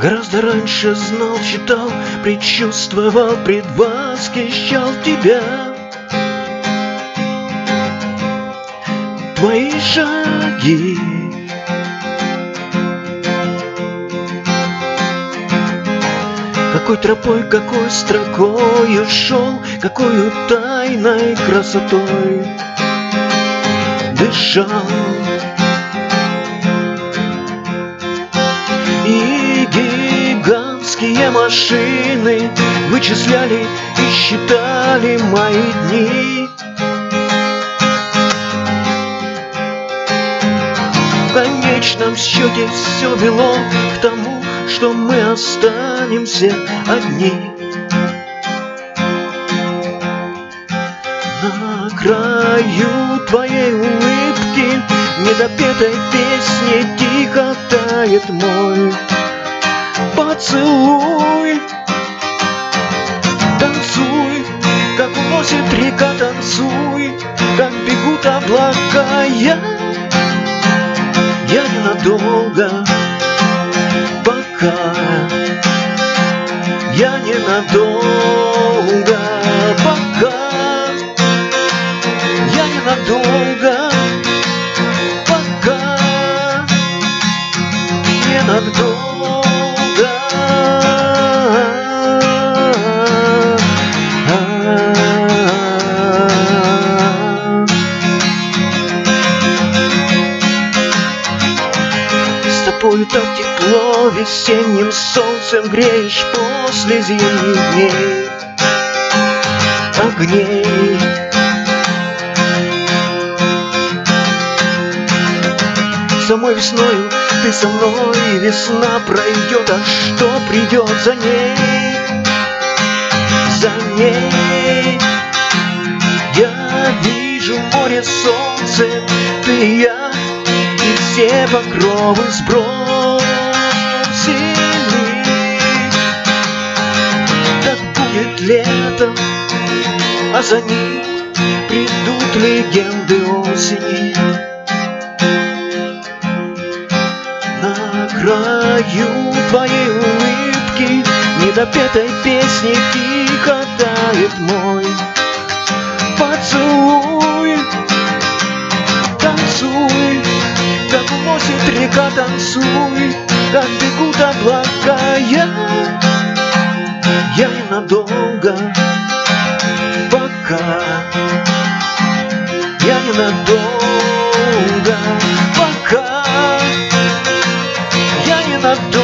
Гораздо раньше знал, читал, предчувствовал, предвосхищал тебя. Твои шаги, какой тропой, какой строкою шел, какой тайной красотой дышал. И гигантские машины вычисляли и считали мои дни. В конечном счете все вело к тому, что мы останемся одни. На краю твоей улыбки, недопетой песни, тихо тает мой поцелуй. Танцуй, как уносит река, танцуй, как бегут облака. Я ненадолго, пока я ненадолго, пока я ненадолго, пока ненадолго. С тобою так тепло, весенним солнцем греешь после зимних дней, огней. Самой весною ты со мной, весна пройдет, а что придет за ней? За ней я вижу море, солнце, ты и я, и все покровы сбросили. Так будет летом, а за ним придут легенды осени. На краю твоей улыбки, недопетой песни, тихо тает мой поцелуй. Танцуй, как уносит река, танцуй, как бегут облака. Я ненадолго, пока я ненадолго, пока я ненадолго.